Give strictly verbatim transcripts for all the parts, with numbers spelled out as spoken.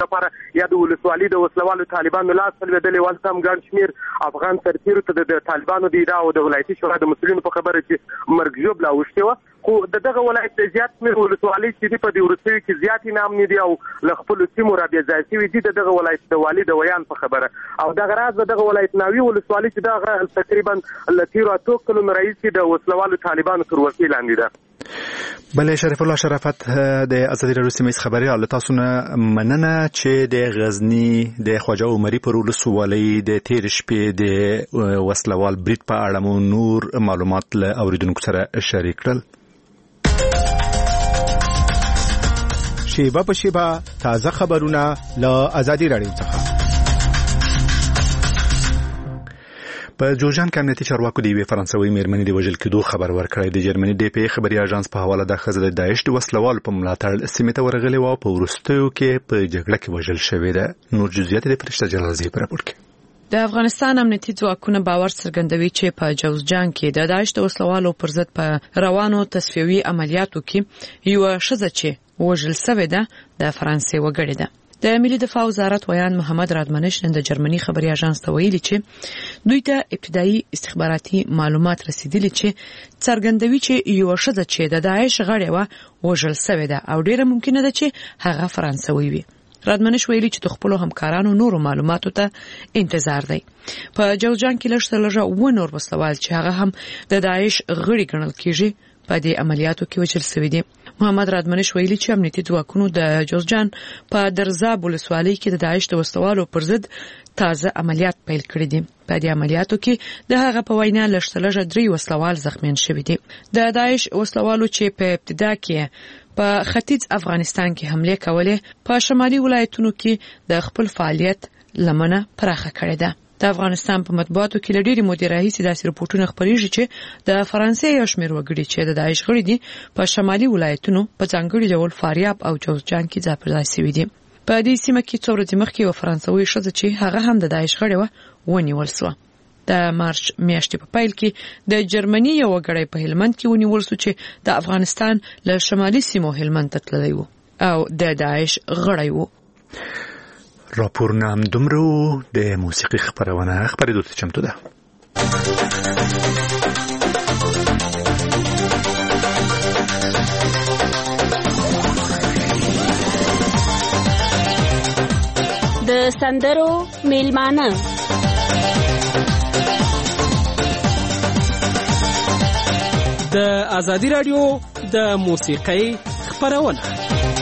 لپاره یا د ولسوالۍ د وسلوالو طالبانو لاس ولوېدلې ول هم ګڼ شمېر افغان سرتیرو ته د طالبانو د ادعا او د ولایتي شورا د مسؤلینو په خبره چې مرګ ژوبله اوښتې وه خو د دغه ولایت د زیات شمېر ولسوالۍ چې دي په دې وروستیو کې زیات نامنې دي او له خپلو سیمو رابېځای شوي دي د دغه ولایت د والي د ویان په خبره او دغه راز د دغه ولایت ناوي ولسوالۍ چې دغه تقریبا له تېرو اتو کلونو راهیسې د وسلوالو طالبانو تر ولکې لاندې ده. بله شریف الله شرافت د ازادي راډیو سیمه ییز خبري له تاسو نه مننه چې د غزنی د خواجه عمري پر ولسوالۍ د تېرې شپې د وسلوال برید په اړه مو نور معلومات له اوریدونکو سره شریک کړل. شیبه په شیبه تازه خبرونه له ازادي راډیو څخه. په جوزجان کې امنیتي چارواکو د یوې فرانسوي مېرمنې د وژل کېدو خبر ورکړی. د جرمني ډي پی خبري اژانس په حواله د ښځه د داعش د وسلوالو په ملاتړ سیمې ته ورغلې وه او په وروستیو کې په جګړه کې وژل شوې ده. نور جزئیات د فرشته جلالزی په راپور کې. د افغانستان امنیتي ځواکونه باور څرګندوي چې په جوزجان کې د داعش د وسلوالو پر ضد په روانو تصفیوي عملیاتو کې یو ښځه چې وژل شوې ده د فرانسې وګړې ده. د ملي دفاع وزارت ویان محمد رادمنش نن د جرمني خبري اژانس ته ویلي چې دوی ته ابتدایي استخباراتي معلومات رسیدلي چې څرګندوي چې یو ښځه چې د داعش غړې وه وژل شوې ده او ډیره ممکنه ده چې هغه فرانسوي وي. رادمنش ویلي چې د خپلو همکارانو نورو معلوماتو ته انتظار دی. په جوزجان کې لږ څه لږه اووه نور وسلوال چې هغه هم د داعش غړي ګڼل کېږي په دې عملیاتو کې وژل شوي دي. محمد رادمنش ویلي چې امنیتي ځواکونو د جوزجان په درزاب ولسوالۍ کې د داعش د وسلوالو پر ضد تازه عملیات پیل کړي دي. په دې عملیاتو کې د هغه په وینا لږ څه لږه درې وسلوال زخمیان شوي دي. د داعش وسلوالو چې په ابتدا کې په ختیځ افغانستان کې حمله کولې په شمالي ولایتونو کې د خپل فعالیت لمنه پراخه کړې ده. د افغانستان په مطبوعاتو کې لډيري مودې راهیسې داسې رپورټونه خپرېږي چې د فرانسې یو شمېر وګړي چې د داعش غړي دي په شمالي ولایتونو په ځانګړي ډول فاریاب او جوزجان کې ځای پر ځای شوي دي. په دې سیمه کې څو ورځې مخکې یو فرانسوي ښځه چې هغه هم د داعش غړې وه ونیول شوه. د مارچ میاشتې په پیل کې د جرمني یو وګړی په هلمند کې ونیول شو چې د افغانستان له شمالي سیمو هلمند ته تللی و او د داعش غړی و. راپور نام دومره د موسیقي خبرونه خبرېدو ته چمتو ده. د سندرو میلمانه د ازادي راډیو د موسیقۍ خبرونه.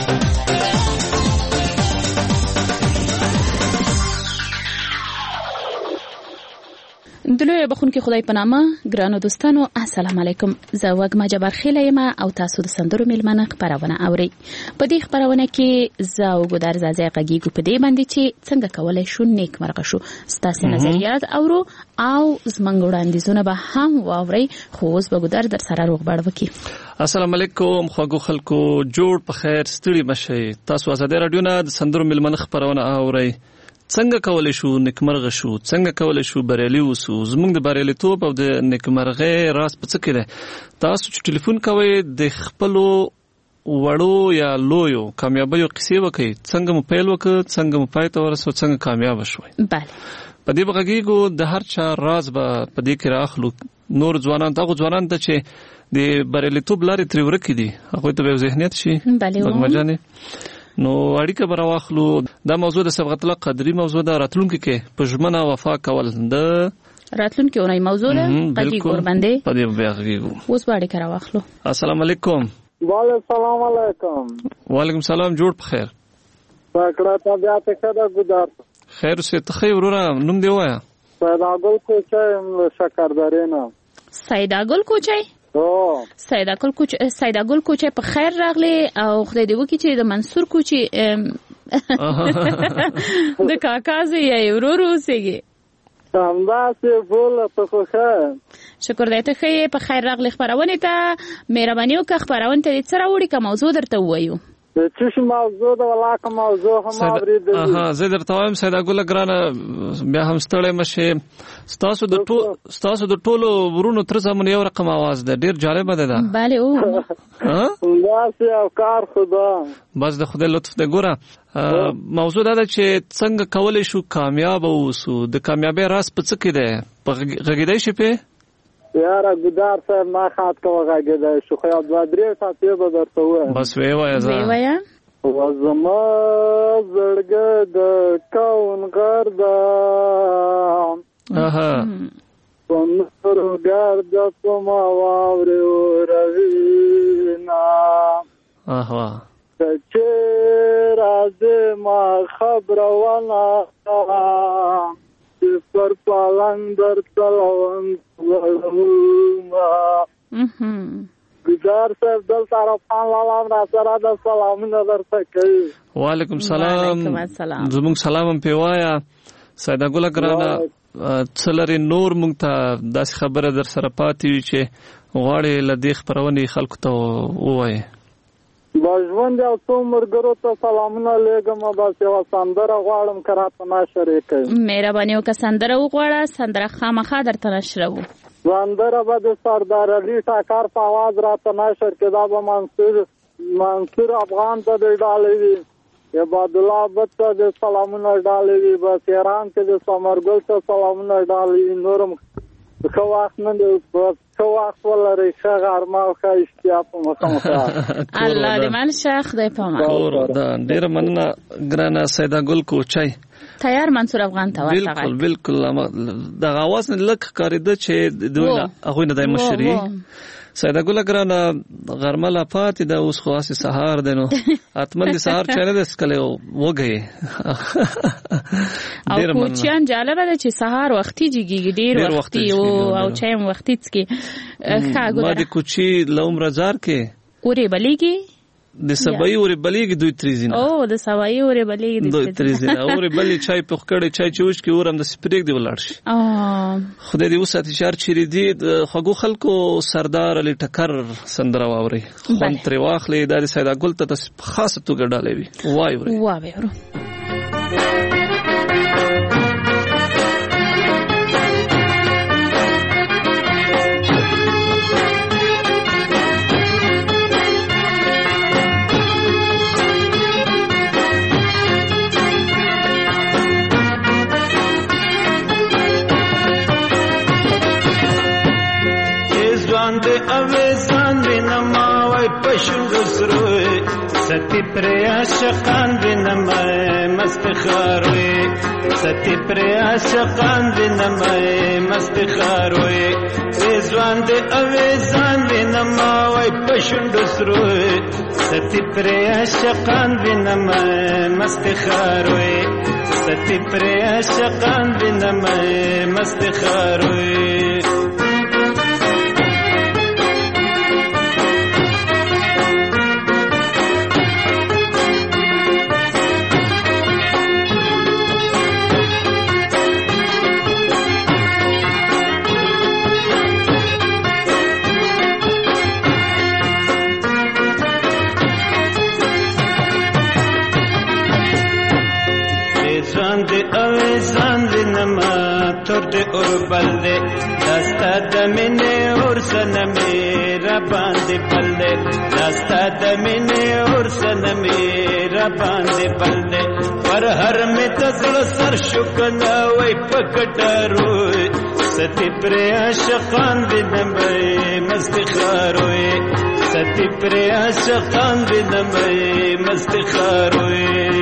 دلوی بخون کې خدای پنامه ګرانو دوستانو السلام علیکم. زه وګما جبر خیله یم او تاسو د سندرو میلمنه خبرونه اوري. په دې خبرونه کې زه او ګدار زازه غږیږو په دې باندې چې څنګه کولای شو نیک مرغه شو. ستاسو نظریات اورو او زمنګ وړاندیزونه به هم واوري. خو اوس به ګدار در سره روغبړ وکي. السلام علیکم خواږو خلکو جوړ په خیر ستړي مشه. تاسو ازادي رادیو نه د سندرو میلمنه خبرونه اوري. څنګه کولای شو نیکمرغه شو، څنګه کولای شو بریالي وسو. زموږ د بریالیتوب او د نیکمرغۍ راز په څه کې ده؟ تاسو چې ټلیفون کوئ د خپلو وړو یا لویو کامیابیو قصې وکړئ. څنګه مو پیل وکړ، څنګه مو پای ته ورسو، څنګه کامیاب شوئ. بله په دې بغږیږو د هر چا راز به په دې کې راخلو. نور ځوانان دغه ځوانان ته چې د بریالیتوب لارې ترې ورکې دي هغوی ته به یو ذهنیت شي. بله بګمجانې نو اړیکه به راواخلو. دا موضوع د صبغت الله قدري موضوع ده. راتلونکي کې په ژمنه وفا کول د راتلونکي اونۍ موضوع ده. قدري ګوربندې په دې بغږیږو. اوس به اړیکه راواخلو. السلام علیکم. وعلیکم السلام علیکم. وعلیکم السلام. جوړ په خیر. پکړه طبيعت ښه ده ګدار. خیر اوسې ته ښه وروره نوم دی وایه. سیداګل کوچی شکردرې نه. سیداګل کوچی سیداګل کوچ سیداګل کوچی په خیر راغلی او خدای دې وکړي چې د منصور کوچی د کاکا زوی یې ورور اوسېږي. همداسې بوله په خوښه. شکر دی ته ښه یې په خیر راغلی. خپرونې ته مهرباني وکړه خپرونې ته دې څه راوړي که موضوع درته ووایو. چې موضوع د ولاکه موضوع هم اورېدل. اها زه درته وایم سیدا ګل ګرانه بیا هم ستړی مشه. ستاسو د ټولو ستاسو د ټولو ورونو تر زمون یو رقم आवाज ده، ډیر جالب ده ده. bale او ها بس یو کار خدا بس د خدای لطف ده. ګوره موضوع دا ده چې څنګه کولای شو کامیاب اوسو. د کامیابی راز په څه کې ده؟ په غږیدای شي په یاره ګدار صاحب ما خاط کوه غږیدای شو. خو یو دوه درې ساعتې به درته وایم. بس وی وایه وی وایه وزما زړګه د کون غردا اها پنور غردا پما واوري روینا اها چې راځه ما خبر ونه پر پالنګ در تلون ولوما. ګزار صاحب دل سره پان لالام را سره د سلامونه درته کوي. وعلیکم سلام. زموږ سلام هم پیوایا سیدا ګل ګرانه. څلری نور مونږ ته داسې خبره در سره پاتې وي چې غواړي له دې خپرونې خلکو ته ووایي. باژوند او څو مرګرو ته سلامونه لېږم. بس یو سندره غواړم که راته نشرې کوي. مهرباني وکړه سندره وغواړه. سندره خامخا درته نشروو. سندره به د سردار علي ټکر په اواز راته نشر کې. دا به منصور منصور افغان ته د ډالۍ وي. عبادالله عبد ته د سلامونه ډالۍ وي. بس ایران کې د ثمرګل ته سلامونه ډالۍ وي. نورم ښه وخت نه دی. ښه وخت ولرئ. ښه غرمه او ښه اشتیا په مخه. الله دې مل شه. خدای په امان. ډېره مننه ګرانه سیدا ګل کوچی. تیار منصور افغان ته ورته. بالکل بالکل دغه اواز نه لک کاریده چې دوی هغه نه د مشري سیدا ګل ګرانه غرمه لا پاتې د اوس خاصه سهار دینو اتمن دي سهار چاله د سکلو وګي. او کوچیان جالب ده چې سهار وختي جګي ډیر وختي او چایم وختي څکي ښه ګل. ما د کوچی لومره زار کې اوري بلیږي د سبای اوري بلیږي دوی تریزینه. او د سبای اوري بلیږي دوی تریزینه اوري بلی چای په خکړې چای چوش کې اورم د سپریک دی ولاړ شي. ا خدای دې وساتي شهر چيري دي خغو خلکو سردار علي ټکر سندره واوري. خون تر واخلې د سیدا ګل ته خاصه توګه ډالې وي. وای وای وای ستی پر عاشقان بینم مست خاروی. ستی پر عاشقان بینم مست خاروی. ریزوان دی اویزان بینم وای پشند سروی. ستی پر عاشقان بینم مست خاروی. ستی پر عاشقان بینم مست خاروی. ترد اوربل دے دستا دمنے اور سن میرا باندھ پل دے. دستا دمنے اور سن میرا باندھ پل دے. پر ہر میں تزل سر شکنا وی پکٹا روئے. ستی پر عاشقان بینم مست خاروئے. ستی پر عاشقان بینم مست خاروئے.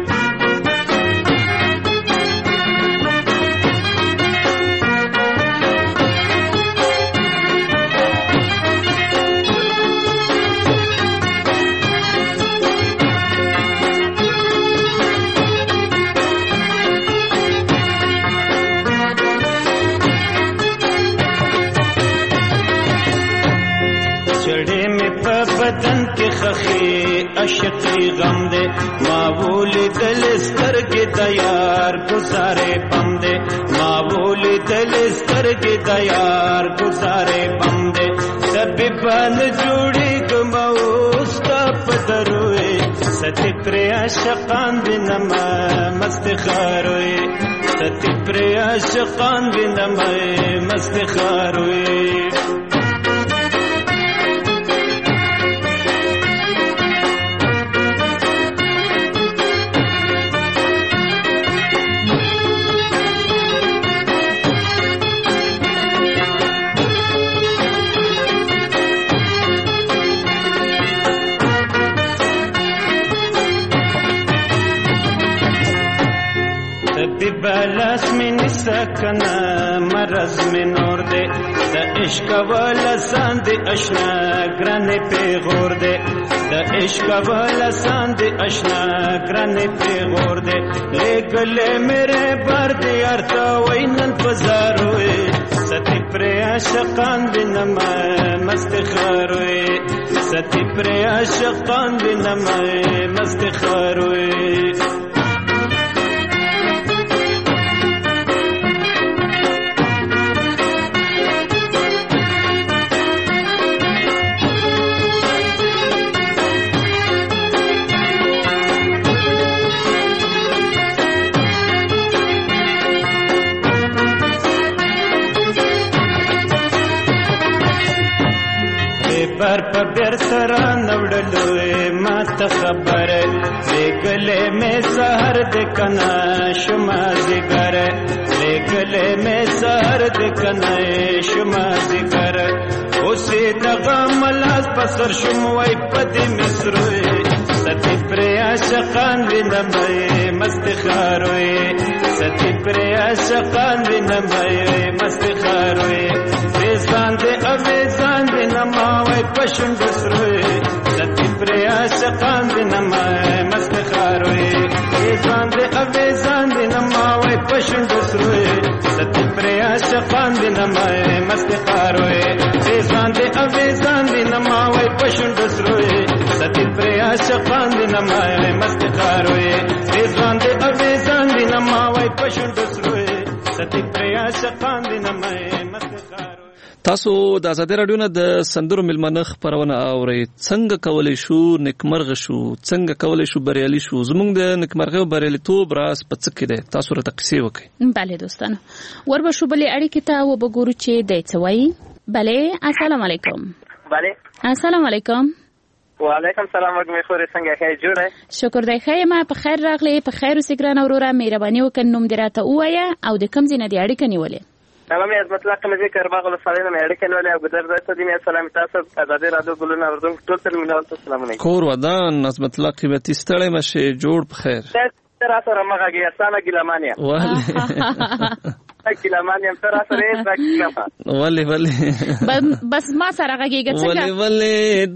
بدن کے خخی عشقی غم دے. معبولی دل استر کے دیار گزارے پم دے. معبولی دل استر کے دیار گزارے پم دے. سبھی بند جوڑی گموستا پدروئے. ستی پر عاشقان بینم مست خاروی ستی پر عاشقان بینم مست خاروی بلاس من سکنا مرز من نور دے دا عشق والا ساند اشنا گران پہ غور دے دا عشق والا ساند اشنا گران پہ غور دے لے گلے میرے بار دے یارتا وینن پزاروئے ستی پر عاشقان بینم مست خاروئے ستی پر عاشقان بینم مست خاروئے بر په بیر سره نوړلوې ما ته خبره لګلې مې سحر د کنا شما ذکر لګلې مې سحر د کنا شما ذکر اوسې دغه ملاس پسر شم وای پدې مصروي ستی پر عاشقان وینم مست خاروي ستی پر عاشقان وینم مست خاروي ځان دې اویزان وینم وای پښون بسروي ستی پر عاشقان وینم مست خاروي ځان دې اویزان وینم وای پښون بسروي ستی پر عاشقان وینم مست خاروي ځان دې اویزان وینم وای پښون بسروي ستی پر عاشقان وینم مست خاروي ځان دې اویزان وینم وای پښون بسروي ستی پر عاشقان وینم مست خاروي تاسو د ازادي رادیو نه د سندرو ملمنه خبرونه اورئ. څنګه کولای شو نیکمرغه شو، څنګه کولای شو بریالي شو؟ زموږ د نیکمرغه او بریالیتوب راز په څه کې دی؟ تاسو راته قصې وکړئ. بله دوستانو، وربه شو بلې اړیکې ته وبګورو چې دی څه وایي. بله، السلام علیکم. بله، السلام علیکم. وعلیکم سلام. وګمې خورې څنګه ښه جوړه؟ شکر دی ښه یم. په خیر راغلی. په خیر اوسې ګرانه وروره. مهرباني وکړه نوم دې راته ووایه او د کوم ځای نه دې اړیکه نیولې؟ تمام عظمت الله قمه ذکر باغ الصالحین میں اڑکن والے ابو در صدی میں سلام تاسو آزادی رادیو ګلونه اردن ټول ترمینال ته سلام علیکم. کور ودان عظمت الله قیمتي ستړی مشه جوړ په خیر. تر سره مغه اسانه ګلمانیا والله ګلمانیا تر سره راکلمه والله والله بس ما سره غږیږي څنګه والله والله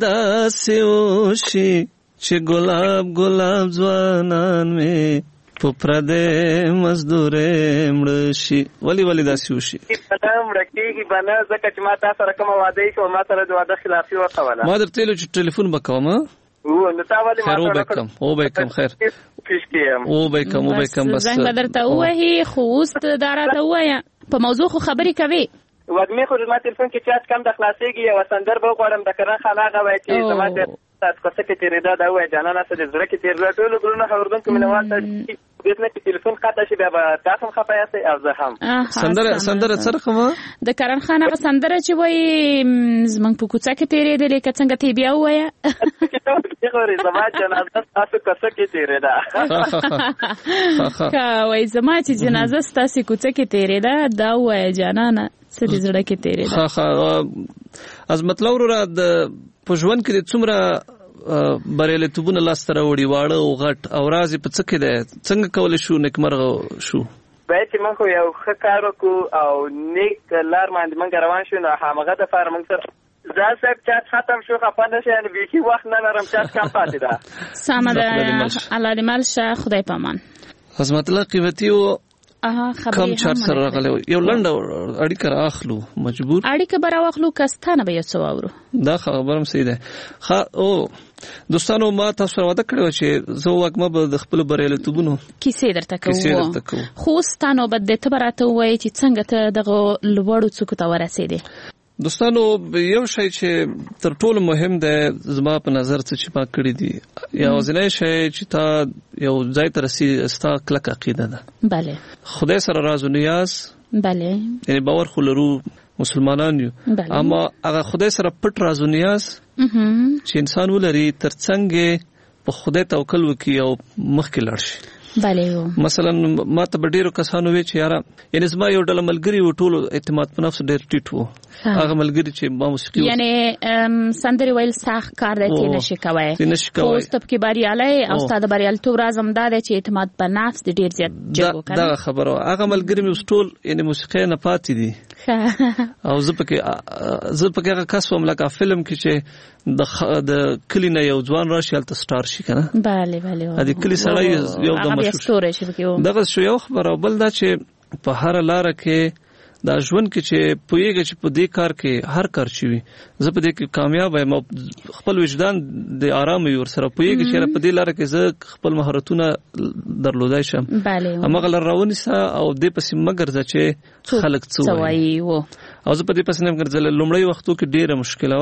داسوشي چې ګلاب ګلاب ځوانان می په پردې مزدورې مړ شي. ولی ولی داسې وشي؟ مړ کېږي به نه، ځکه چې ما تا سره کومه واده یې کوه، ما سره د واده خلافي وکوله. ما درته ویلو چې ټلیفون به کوم. نو تا ولې ما سره وبکم وبکم خیر وبکم وبکم بس زنګ به درته ووهي، خو اوس دا راته ووایه په موضوع خو خبرې کوې. وږمې خو زما تلیفون کې چات کم د خلاصېږي. یوه سندر به وغواړم د کرن خان هغه وایي چې زما تاسو کوڅه کې تېرېدا دا وایي جانانه څه د زړه کې تېرېدا. ټولو ګلونه اورېدونکو مینهوال ته دېسنه چې تلیفون قطع شي بیا به تاسو هم خفه یاستئ او زه هم. سندره سندره څه رقمه د کرن خان هغه سندره چې وایي زموږ په کوڅه کې تېرېدلې که څنګه ته بیا ووایه زما جنازه ستاسو کوڅه کې تېرېده. که وایي زما چې جنازه ستاسې کوڅه کې تېرېده دا ووایه جانانه څه د زړه کې تېرېده. ښه ښه عظمت الله وروره د په ژوند کې د څومره بریالیتوبونه لاسته راوړي واړه او غټ او راز په څه کې دی؟ څنګه کولی شو نیکمرغه شو؟ باید چې موږ یو ښه کار وکړو او نیک لار باندې موږ روان شو، نو همغه دپاره موږ سره زه صاحب چات ختم شو، خفه نه شي، یعنې بیخي وخت نه لرم، چات کم پاتې ده. سمه ده، الله دې مل شه، خدای په امان. عظمت الله قیمتي و کم چار سره راغلی یو لنډه اړیکه رااخلو، مجبور اړیکه به راواخلو که ستانه به یو څه واورو. دا خبر هم صحیح ده. ښه او دوستانو، ما تاسو سره وعده کړې وه چې زه وږمه به د خپلو بریالیتوبونو کیسې درته کوو، خو اوس ستا نوبت دی، ته به راته ووایې چې څنګه ته دغه لوړو څوکو ته ورسېدې. دوستانو یو شی چې تر ټولو مهم دی زما په نظر څه چې ما کړی دی یا ځینې شی چې تا یو ځای ته رسي ستا کلک عقیده ده. بله. خدای سره راز و نیاز. بله. یعنی باور خو لرو مسلمانان یو. اما هغه خدای سره پټ راز و نیاز چې انسان ولري ترڅنګ په خدای توکل وکړي او مخکې لاړ شي. بله. مثلا ما ته به ډیرو کسانو وی چې یاره یعنی زما یو ډله ملګري و ټولو اعتماد په نفس ډیر ټیټ و. هغه ملګري چې ما موسیقي یعنی سندري ویل سخت کار دی چې نشي کوي. نشي کوي. اوس ته کې بریالي او استاد بریالتوب رازم دا دی چې اعتماد په نفس ډیر زیات جوړ کړي. دا خبره هغه ملګري مې ټول یعنی موسیقي نه پاتې دي. او زه پکې زه پکې هغه کس وم لکه فلم کې چې د د کلی نه یو ځوان راشي هلته سټار شي کنه. bale bale. ا دې کلی سړی یو د مشهور دغه شو یو خبره بل دا چې په هر لار کې دا ژوند کې چې پویږي چې په دې کار کې هر کار چوي زه په دې کې کامیاب یم خپل وجدان د آرام ور سره پویږي چې په دې لار کې زه خپل مهارتونه درلودای شم. bale. امغه لر راونی سا او دې پسې مگر چې خلک څه وایي وو او زه په دې پسې نه ګرځل لومړی وختو کې ډیره مشکله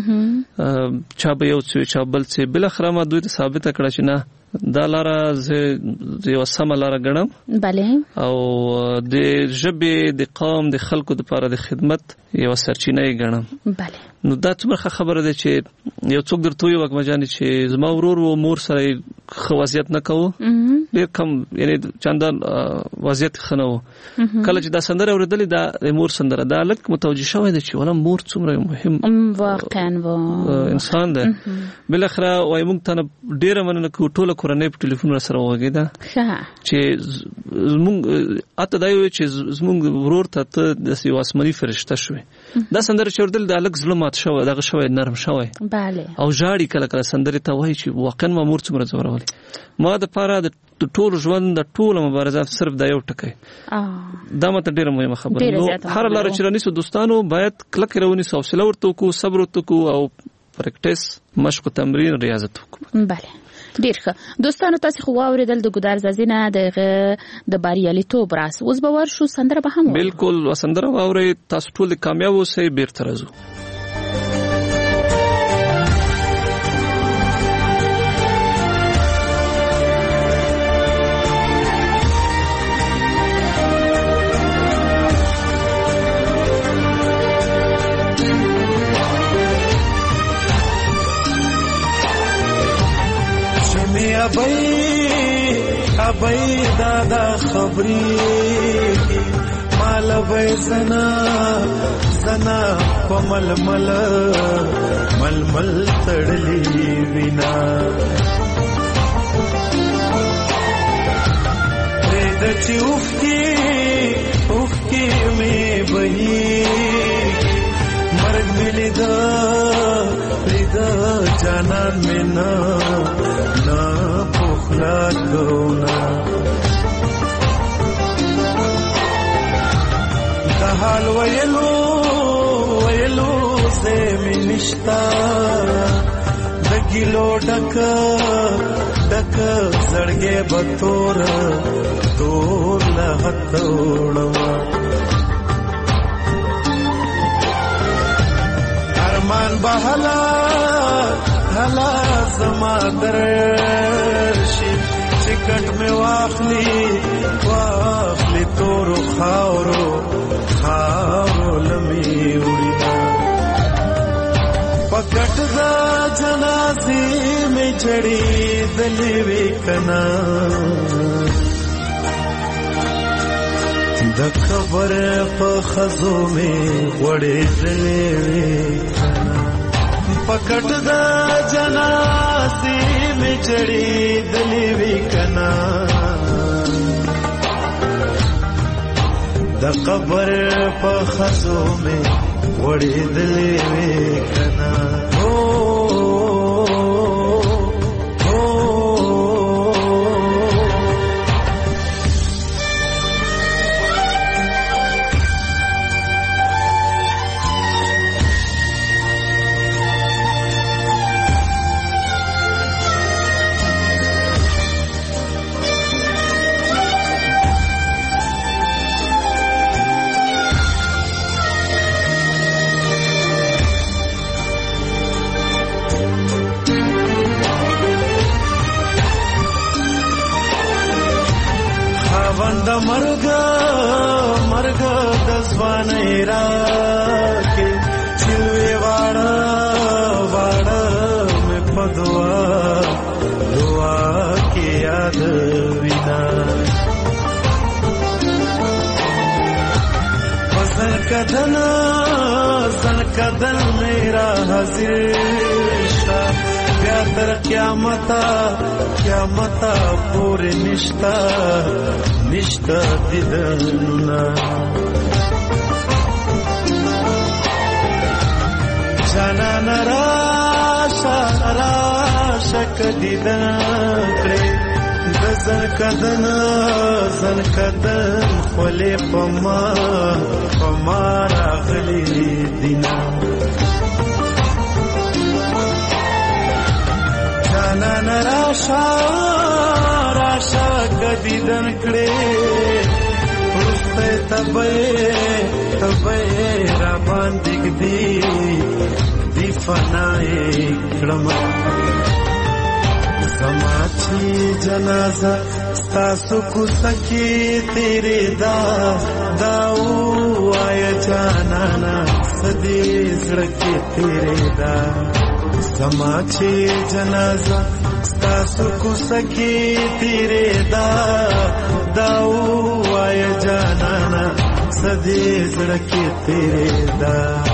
و چا به یو څه چا بل څه بل اخر ما دوی ته ثابت کړه چې نه دا لاره زه یو سم لاره ګڼم. bale. او د ژبې د قوم د خلکو لپاره د خدمت یو سرچینه یې ګڼم. bale. نو دا څومره خبره ده چې یو څوک درته وي وګ مجاني چې زما ورور و مور سره خو وضعیت نه کوو ډېر کم یعنی چندان وضعیت خنو کله چې دا سندره اوریدلې دا مور سندره دا لک متوجه شوی دی چې ولا مور څومره مهم واقعا و انسان ده. بل اخر وای موږ ته ډېر مننه کو ټوله کورنۍ په ټلیفون سره وګیدا چې موږ اته دا یو چې موږ ورور ته ته د سی واسمنی فرشته شوی دا سندره چې اوریدل دا لک ظلمات شوی دا شوی نرم شوی. bale. او ژاړي کله کله سندره ته وای چې واقعا ما مور څومره زورولې ما د پاره د ټول ژوند د ټول مبارزه صرف دا یو ټکی دا ماته ډیره مهمه خبره نو هر لار چې رانیسو دوستانو باید کلک رونی حوصله ورته کو صبر ورته کو او پریکټیس مشق تمرین ریاضت وکړو. bale. ډیر ښه دوستانو تاسو خو واوریدل د ګدار زازینه د د بریالیتوب راس اوس به ورشو سندره به هم بالکل سندره واوري تاسو ټول کامیاب اوسئ بیرته راځو. ابای ابای دادا خبري مال وای زنا زنا پمل مل مل مل تړلی وینا د چوف کی اوف کی می بهي مرګ ملي دا لیدا جانان مینا نا پخلا کونا دا حال ویلو ویلو سے منشتا دگلو ڈک ڈک زړګې بتور تور لهتوړما ارمان بهلا هلا زما درشي چکټ می واخلي واخلي تور خاورو خاورو لمي وړي پکټ دا جنازي می چړي دلې وکنا د خبر په خزو می وړې دلې وکنا پکټ دا جنازي می چړي دلې وکنا د قبر په خزو می وړې دلې وکنا مېوند مرګ مرګ د ځوانۍ راکې چې وې واړه واړه مې په دعا دعا کې یاد وینا وزن کدن زن کدن میرا حاضر شا بیا تر قیامتا قیامتا پورې نشتا نشتا دیدننا جانان راشا راشا کدیدن کړې د زن کدن زن کدن خولې پما پما راغلی دینا جانان راشا راشا کدیدن کړې پرسته تبې تبې را باندې دی دی فنای کړم سماچی جنازہ ستاسو کو سکی تیرے دا داو آیا جانانا سدی زڑکی تیرے دا سماچی جنازہ ستاسو کو سکی تیرے دا داو آیا جانانا سدی زڑکی تیرے دا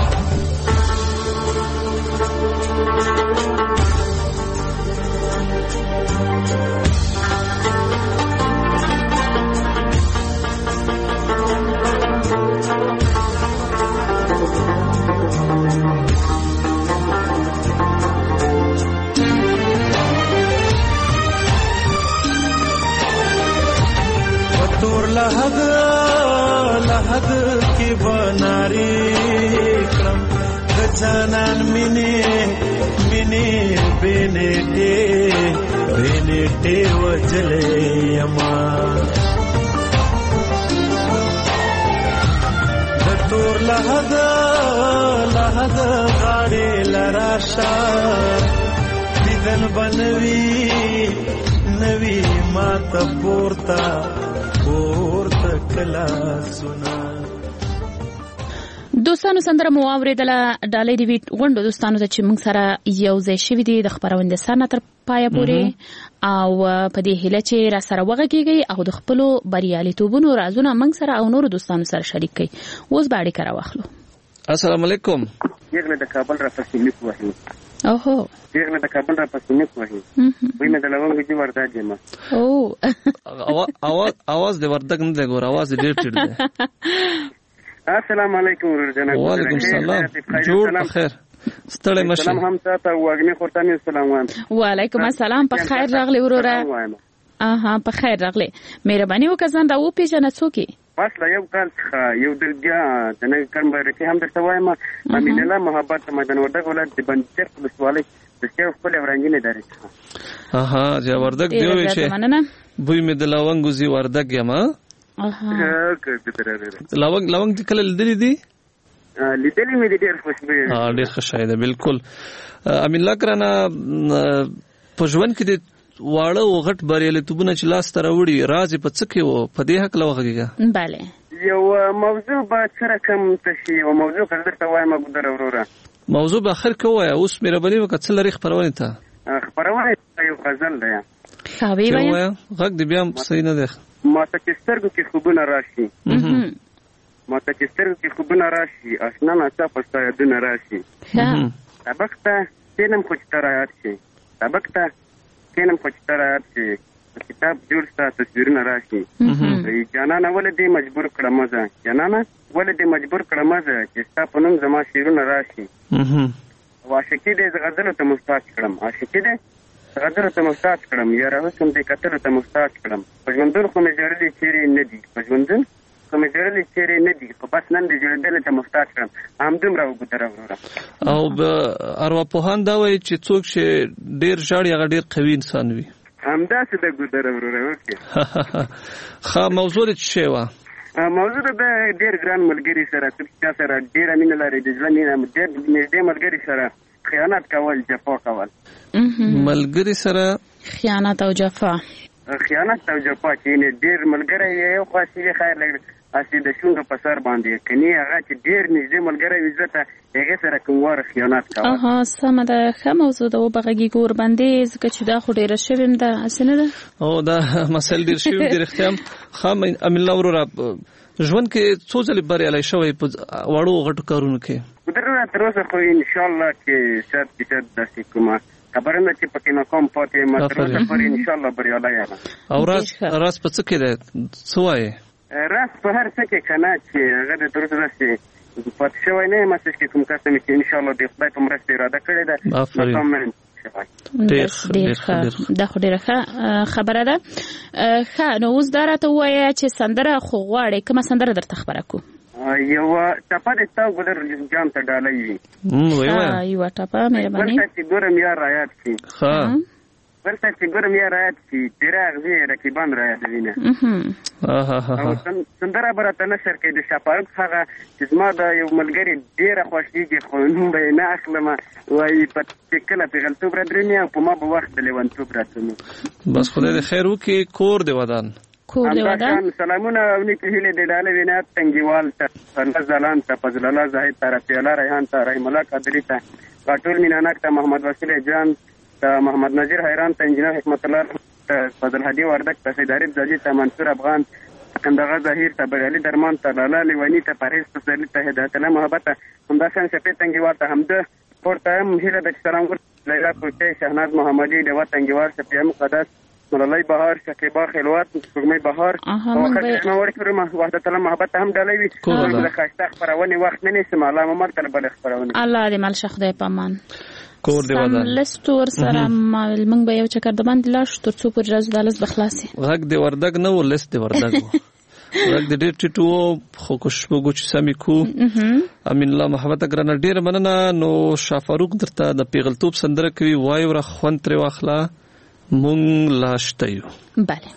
لحد لحد کی بناری کرم گجانان مینی مینی بینیٹے بینیٹے وجلے یما دتور لحد لحد غاڑی لراشا دیدن بنوی نوی مات پورتا دوستانو سندره مو اوریدله ډالۍ دی غونډو دوستانو ته چې موږ سره یو ځای شوي دي د خبرونې سره تر پایه پورې او په دې هیله چې را سره وغږیږئ او د خپلو بریالیتوبونو رازونه موږ سره او نورو دوستانو سره شریک کړئ. اوس به اړیکه راواخلو. السلام علیکم. یغله د کابل را پسې لیک وایي. اوهو یغله د کابل را پسې لیک وایي. وای مې د لونګ دی ورته جما. او اواز اواز د وردګ نه دی ګور اواز ډیر ټیټ دی. السلام علیکم ورجنا. وعلیکم السلام. جوړ په خیر. ستړی مشه. سلام هم تاسو واګنی خورتانی السلام وایم. وعلیکم السلام. په خیر راغلی وروره. اها په خیر راغلی. مهرباني وکړه ځان را وپېژنه څوک یې؟ بس لا یو کال څخه یو دل بیا د نوي کال مبارکي هم درته وایم. امین الله محبت میدان وردګ ولایت د بندر ولسوالۍ د څو خپل ورنګینې داري. اها چې وردګ دی وی چې بوی مې د لونګ زی وردګ یم. اها لونګ لونګ کله لیدلې دي؟ لیدلې مې دي ډېر خوشبوي. ها ډېر ښه ده بالکل. امین الله کرانه په ژوند کې د واړه او غټ بریالیتوبونه چې لاس ته راوړي راز په څه کې وو په دې حق لوغږیږه. bale یو موضوع به سره کم تشي او موضوع کله درته وایم ګذر وروره. موضوع به اخر کوه اوس مې ربلې وکړه څه لري خبرونه ته. خبرونه یو غزل ده. خاوي وای غږ دې بیا صحیح نه ده. ما ته چې سترګو کې خوبونه راشي. ما ته چې سترګو کې خوبونه راشي آشنا ناڅه پستا یادونه راشي. سبق ته سینم خو چې ترایات شي. سبق ته سینم خو چې ترایات شي. کتاب جوړ ستا تصویرونه راشي. جانانه ولې دې مجبور کړم زه جانانه ولې دې مجبور کړم زه چې ستا په نوم زما شعرونه راشي. عاشقي دې غزل ته محتاج کړم. عاشقي دې غزل ته محتاج کړم. یا راوسم دې کتل ته محتاج کړم. پښمندون خو مې جوړلې چیرې نه دي. پښمندون خو مې جوړلې چیرې نه دي. خو بس نن دې جوړېدل ته محتاج کړم. همدومره وګدره وروره. او ارواپوهان دا وایي چې څوک چې ډېر ژاړي هغه ډېر قوي انسان وي. همداسې د ګودره وروره وکړي. ښه موضوع دې څه شی وه؟ موضوع د ډېر ګران ملګري سره چا سره ډېره مینه لري د زړه مینه ډېر نږدې ملګري سره خیانت کول جفا کول. ملګري سره خیانت او جفا خیانت او جفا چې ډېر ملګری یې خو چې خیر لګ اسی د شونډو په سر باندې کني هغه چې ډېر نږدې ملګری وي زه ته هغه سره کوموار خیانت کوي. اها سم ده ښه موضوع ده وبغږی ګور باندې ځکه چې دا خو ډېره شویم ده اسنه ده او دا مسل ډېر شوی د اختیام خام امین الله ورو ژوند کې څو ځلې بریالی شوی په وړو غټو کارونو کې درنه تر اوسه خو ان شاء الله چې صد فیصد داسې کومه خبره نه چې پکې ناکام پاتې ما تر اوسه پورې ان شاء الله بریالی یم. او راز راز په څه کې ده څه وایي راز په هر څه کې کنه چې هغه د تر اوسه داسې پاتې شوی نه یم چې کوم کس مې چې ان شاء الله د خدای په مرسته اراده کړې ده آفرین ډېر ښه دا خو ډېره ښه خبره ده. ښه نو اوس دا راته ووایه چې سندره خو غواړې کومه سندره درته خبره کړو؟ یوه ټپه د تا ګودر جان ته ډالۍ وي یوه ټپه مهرباني. بل چې ګورم یا رایات شي بل چې ګورم یا رایات شي تیره اغزې رقیبان رایادوینه او سندره به راته نشر کوي د شفاعت هغه چې زما د یو ملګري ډېره خوښېږي خو نوم به یې نه اخلمه وایي په چې کله پېغلتوب رادرومي او په ما به وخت د لیونتوب راتومي. بس خدای د خیر وکړي. کور د ودان کور د ودان سلامونه او نیکې هیلې د ډاله وینات تنګیوال ته فرنز زلان ته فضل الله زاهد ته رفیع الله ریحان ته رحیم الله قادري ته ټول مینانک ته محمد وسیل جان ته محمد نذیر حیران ته انجینر حکمت الله ته فضل هادي وردک ته سید عارف زاجي ته منصور افغان کندغه ظهیر ته بریالي درمان ته لالا لیوانی ته پرهیز تسلی ته هدایت الله محبت ته همداشان شفیع تنګیوال ته همده پورته هم هیله د سلام ګل لیلا کوټه شهناز محمدي دیوا تنګیوال شفیع مقدس ملالای بهار شکیبا خلوت سپوږمۍ بهار او خدای نو ورکړم وحدت الله محبت هم ډالۍ وي د خاصه خبرونه وخت نه نشم الله محمد تل بل خبرونه الله دې مال شخ دې پامان کور دی ودان لستور سره موږ به یو چکر د باندې لاش تر څو پر راز دالس بخلاصي غږ دی وردګ نه ولست دی وردګ غږ دی ډېر ټیټو خو کوشبو چې سمې کو امین الله محبت ګرانه ډېر مننه. نو شافاروق درته د پیغلتوب سندره کوي وای ور خوند تر واخلا مونږ لاشته یو. بله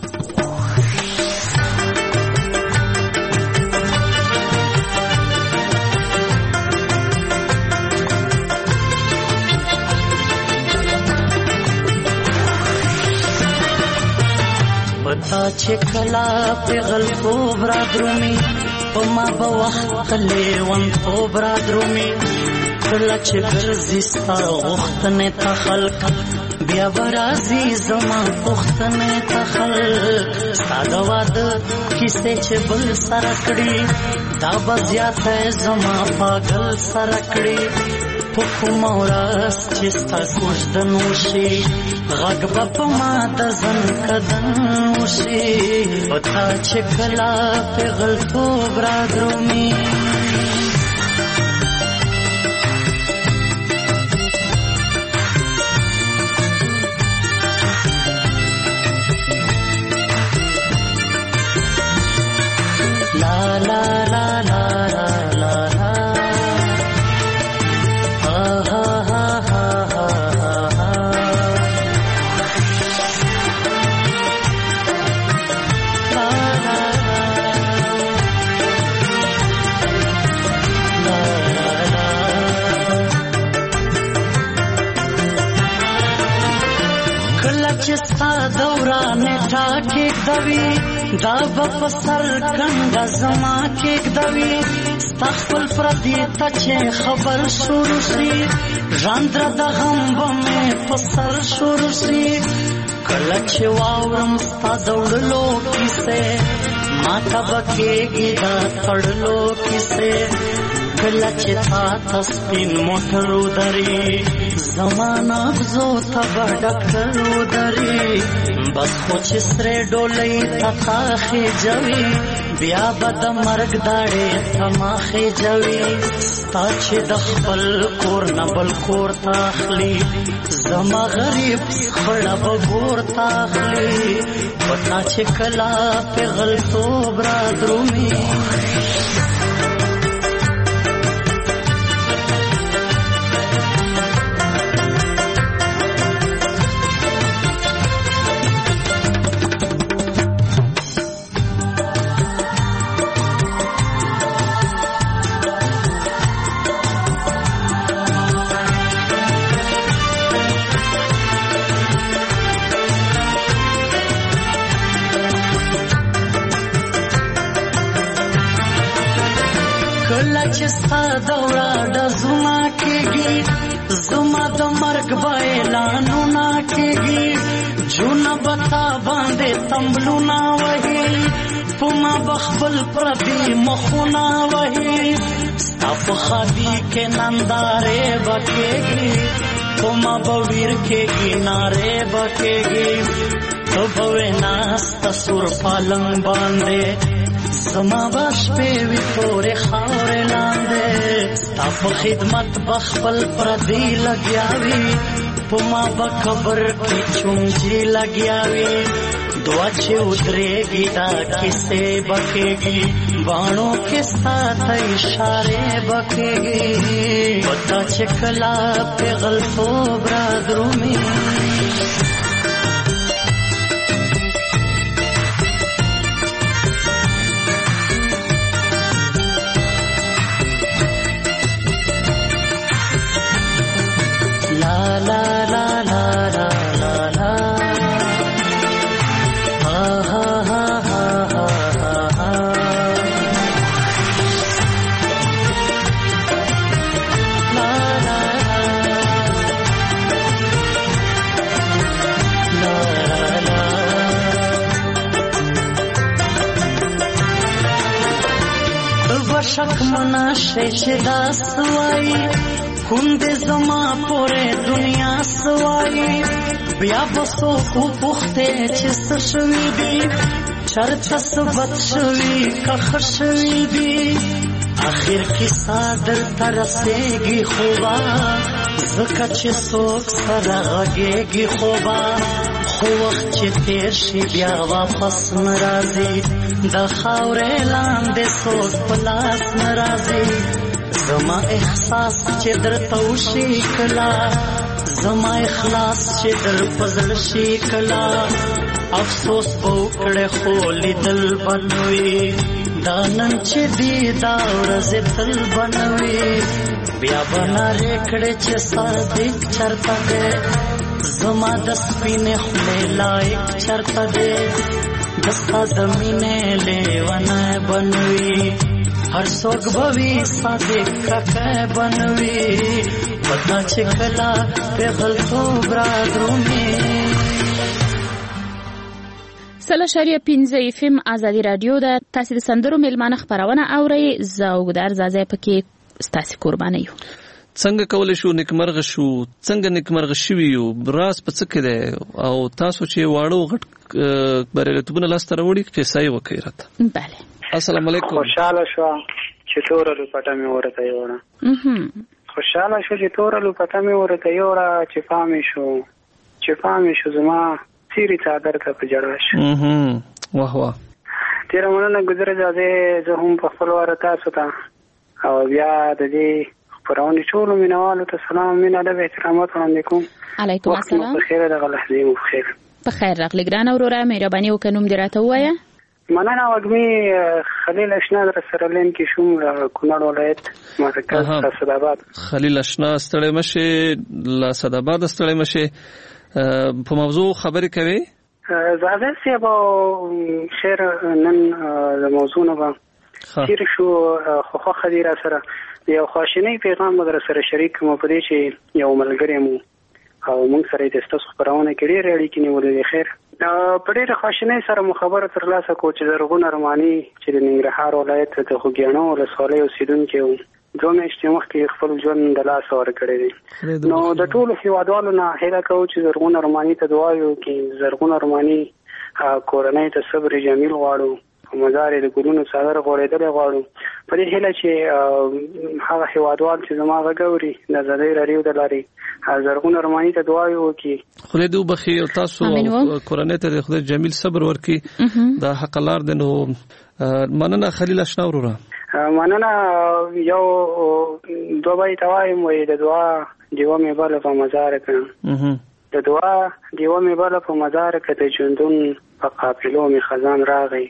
پتا چې کلا پیغلتوب را درومي په ما به وخت لیونتوب را درومي کله چې ګرځي ستا غوښتنې ته خلق بیا به راځي زما پوښتنې ته خلق ستا د واده کیسې چې بل سره کړي دا به زیاته زما پاگل سره کړي په کومه ورځ چې ستا کوژدن وشي غږ به په ما د زن کدن وشي پتا چې کله پیغلتوب را درومي لا لا لا لا لا لا چې ستا دورانې ټاکې دوي دا به په سر کنده زما کېږدوي ستا خپل پردي ته چې خبر شروع شي ژاندره د غم به مې په سر شروع شي کله چې واورم ستا د وړلو کیسې ما ته به کېږي دا تړلو کیسې کله چې تا ته سپین موټر ودري زما نبضو ته به ډاکټر ودري بس خو چې سرې ډولۍ ته تا خېجوي بیا به د مرګ داړې ته ما خېجوي ستا چې د خپل کور نه بل کور ته اخلي زما غریب خړه به ګور ته اخلي پتا چې کله پیغلتوب را درومي کله چې ستا دوړه ډزونه کېږي زما د مرګ به اعلانونه کېږي جونه به تا باندې تمبلونه وهي په ما به خپل پردي مخونه وهي ستا په خادي کې نندارې به کېږي په ما به ویر کېږي نارې به کېږي تو به وې ناسته سور پالنګ باندې زما به شپې وي تورې خاورې لاندې ستا په خدمت به خپل پردي لګیا وي په ما به قبر کې چونجي لګیا وي دعا چې ودرېږي دا کیسې به کېږي باڼو کې ستا ته اشارې به کېږي پتا چې کله پېغلتوب را درومي شک منا شي چې دا سوای کوم دې زما پورې دنیا سوای بیا بسو کو پخته چې څه شوي دي چرته سبت شوي کخ شوي دي اخر کې صادر ترسېږي خوبا زکه چې څوک سره غږېږي خوبا خو وخت چې تیر شي بیا واپس ناراضي د خاورې لاندې سوز په لاس ناراضي زما احساس چې درته وشي کلا زما اخلاص چې در پزړ شي کلا افسوس به وکړې خو لیدل بنوي دا نن چې دی دا ورځې تل بنوي بیا به نارې کړې چې صادق چرته دی زما د سپینې خولې لایق چرته دی دستا د مینې لیونه بنوي هر څوک به وي صادق ککه بنوي پتا چې کله پېغلتوب را درومي سلا شریعه پنځه اف ام ازادي رادیو د تاسو د سندرو ملمانه خبرونه اوري زوګدار زازه پکې ستاسو قرباني یو څنګه کولای شو نیکمرغه شو څنګه نیکمرغه شوی یو براس په څه کې ده او تاسو چې واړو غټ بریلیتوبونه لاس ته راوړي قصې وکړئ راته bale السلام علیکم خوشاله شو چې تورلو پټه مې ورته یوړه خوشاله شو چې تورلو پټه مې ورته یوړه چې پامې شو چې پامې شو زما سیری صادر ته پجړا شو واه واه تیر مننه گذر ځه زه هم په خپل واره تاسو ته او بیا د دې پرونی ټول مینوالو ته سلام مینه د احترامات وړاندې کوم علیکم السلام بخیر د غلحدي مو بخیر بخیر راغلی ګران اوره مهرباني وکړم دراته وایا مننه وګمي خلیل اشنا در سره لین کې شوم کونړ ولایت مرکز اسداباد خلیل اشنا ستړی مشه لا اسداباد ستړی مشه په موضوع خبرې کوي زاده سی به شعر نن د موضوع نه به شیر شو خو خو خدیره سره یو خواشینی پیغام در سره شریک مو پدې چې یو ملګری مو او موږ سره د ستاسو خبرونه کړي ریړي کې نیولې خیر په ډېر خواشینی سره مو خبره ترلاسه کو چې زرغون ارمانی چې د ننګرهار ولایت د خوګیانو ولسوالۍ اوسیدونکي وو دوه میاشتې مخکې خپل ژوند د لاس ورکړی دی نو د ټولو هیوادوالو نه هیله کوو چې زرغون ارمانی ته دعا وکړي زرغون ارمانی کورنۍ ته صبر جمیل غواړو مزار د ګلونو څادر غوړېدل غواړو په دې هیله چې هغه هیوادوال چې زما غوړي د زړې رادیو د لاري زرغون ارمانی ته دعا وکړي خدای دې وبخي او تاسو کورنۍ ته خدای جمیل صبر ورکړي دا حق لار دی نو مننه خلیل اشنا وروره مننه یو دوبای توایم وې د دعا دیو مې بل په مزار کې د دعا دیو مې بل په مزار کې د ژوندون په قافلو مې خزان راغی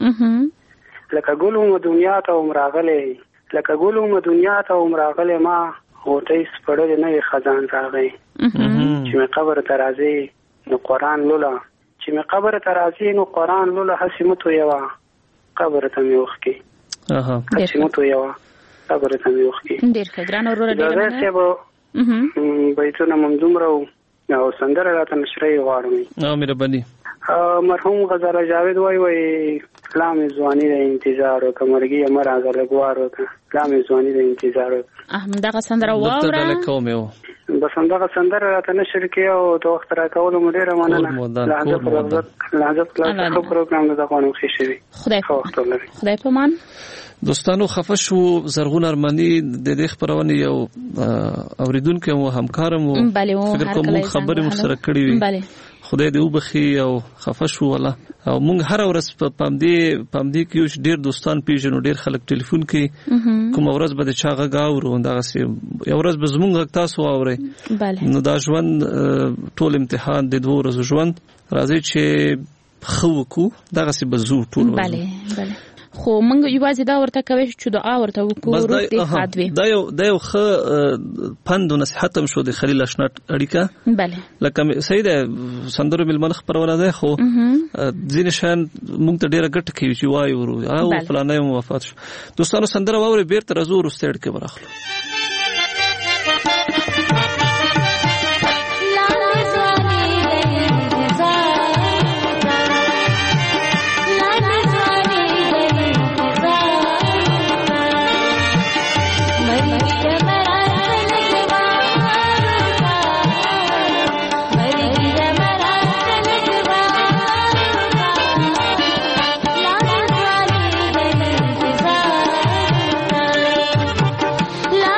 لکه ګلو م دنیا ته عمرغله لکه ګلو م دنیا ته عمرغله ما هوتې سپړل نه خزان راغی چې مې قبر ترازی نو قران لولا چې مې قبر ترازی نو قران لولا حسمت یوا قبر ته مې وخکي اها حسمت یوا صبر ته مې وخت ډیر ښه ګران اورور ډیر مننه دا به بیتونه منظوم راو او سندره راته نشري غواړم او مهرباني مرحوم غزاله جاوید وای وای اسلام ځواني د انتظار او کمرګي امر ازل غوار او اسلام ځواني د انتظار احمد دغه سندره واوره دغه کوم یو بس دغه سندره راته نشر کې او د وخت را کول مو ډیره مننه لحظه پر لحظه لحظه پروګرام د قانون خې شوی خدای خدای په مان دوستانو خفه شو زرغون ارمانی د دې خبرونه یو اوریدونکو او همکارمو فکر کوم خبرې مو سره کړې وي خدای دې وبخي او خفه شو ولا او مونږ هر ورځ په پامدې پامدې کې یو ډیر دوستان پیژنو ډیر خلک ټلیفون کوي کوم ورځ به د چا غږ اورو دا سي یو ورځ به زمونږ تاسو اوري نو دا ژوند ټول امتحان د دوه ورځې ژوند راځي چې خو کو دا سي به زو ټول bale bale خو موږ یوازې دا ورته کوي چې دعا ورته وکړو روغتي خادوي دا یو دا یو خ پند او نصيحت هم شو د خلیل اشنات اړیکه bale لکه صحیح ده سندرو ملمن خبرونه ده خو ځین شان موږ ته ډیره ګټه کوي چې وایو او فلانه موافقت شو دوستانو سندره ووري بیرته رزور استړ کې براخلو La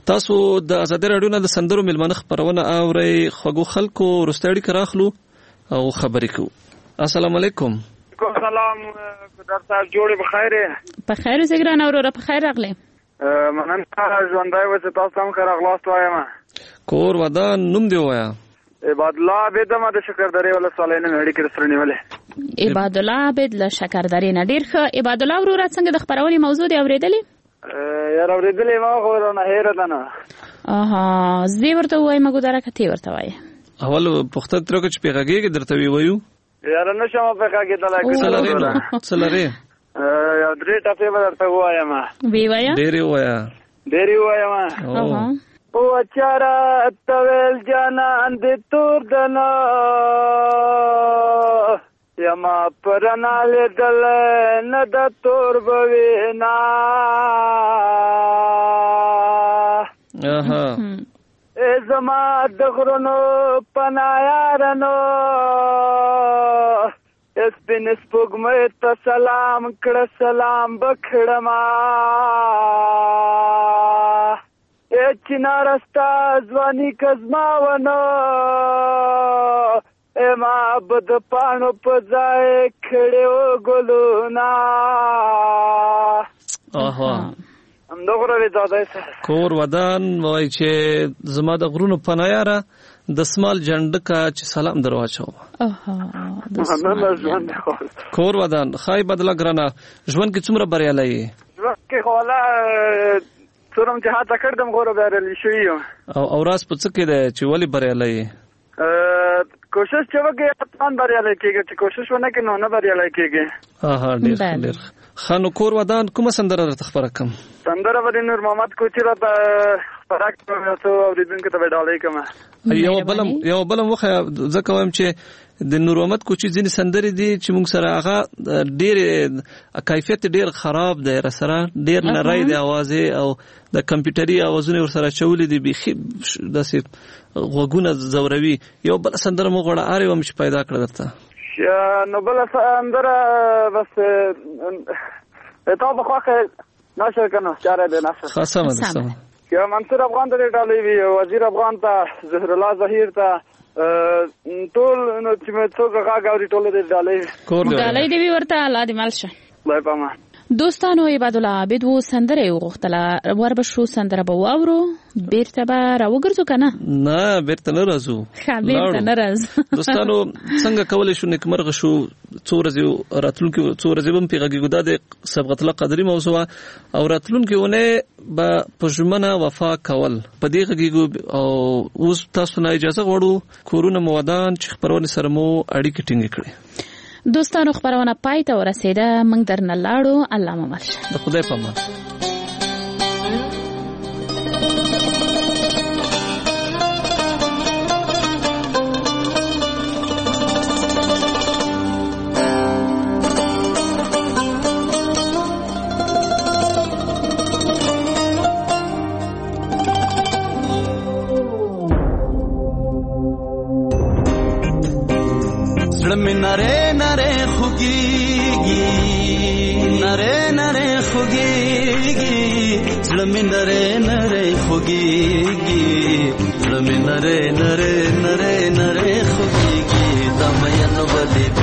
تاسو د ازادي رادیو نه د سندرو ملمنه خبرونه اوري خوګو خلکو رستاړي کراخلو او خبرې کو. السلام علیکم. سلام ډاکټر صاحب جوړې بخیر په خیر زګران اورو په خیر راغله منن ژوندای و چې تاسو هم خیر اغلاست وایم کور ودان نوم دی وایا عباد الله عبد ما د شکردرې ولا سالینه هډی کې سره نیولې عباد الله عبد له شکردرې نه ډیر ښه. عباد الله ورور څنګه د خبرونې موضوع دی اوریدلې یار اوریدلې ما خو نه هیر ده نه اها زی ورته وای مګو درکه تی ورته وای اول پخته تر کې پیغاګي درته ویو یار نشم په کاګه دلای کو سلاره سلاره یا درې ټاپه ورته وایم وی وایا ډېری وایا ډېری وایم او اچارا تول جانا اند تور دنا یما پرنال دل نه د تور بوینا اها ای زما د غرونو پنایارنو اس بن سپوږمۍ ته سلام کړه سلام بکړما ای چنارستا ځواني کزما ونو ای ما بد پانو په ځای کړو ګلونا اها هم دغره وی دادای کور ودان وای چې زما د غرونو پنایاره د سمال جنډکا چې سلام درواچو اها کور ودان خای بدلا ګرنا ژوند کې څومره بریالي ژوند کې خواله څورم چې هاته کړم غوړ بریالي شوی او اوراس په څه کې ده چې ولی بریالي کوشش چې وکړي اتمان بریالي کېږي چې کوشش ونه کړي نو نه بریالي کېږي اها ډېر ډېر خانو کور ودان کومه سندره درته خبره کوم سندره ودی نور محمد کوچی را ته فرق کوم څو اوریدونکو ته ډالۍ کوم یو بلم یو بلم وخه ځکه وایم چې د نور محمد کوچی ځینې سندرې دي چې موږ سره هغه ډېر کیفیت ډېر خراب دی سره ډېر نری دی आवाज او د کمپیوټري आवाजونه ور سره چولې دي بيخي داسې غوګونه زوروي یو بل سندره مو غواړه اره وم چې پیدا کړ درته نو بل سندره بس ته په خوخه نشر کنه چاره به نشر خاصه ده یا منصور افغان ته ډالۍ وی وزیر افغان ته زهر الله ظهیر ته ټول نو چې مې څوک غاګاوري ټول دې ډالۍ ډالۍ دی ورته الله دې مال شه الله پامه دوستانو عباد الله عبد و سندره وغختله ور به شو سندره به واورو بیرته به راوګرځو کنه نه بیرته نه راځو بیرته نه راځو دوستانو څنګه کولای شو نکمرغه شو څو ورځې راتلونکي څو ورځې هم پیغاګي ګدا د سبقت الله قدرې موضوع او راتلونکي ونه به پښمنه وفا کول په دې غږیږو او اوس تاسو نه اجازه غواړو کورونه مودان چې خبرونه سره مو اړیکې ټینګ کړي دوستانو خبرونه پای ته ورسېده موږ درنه لاړو الله مو مل د خدای په امان नरे नरे खुगीगी नरे नरे खुगीगी ज़्लमी नरे नरे खुगीगी ज़्लमी नरे नरे नरे नरे खुगीगी दमयन बली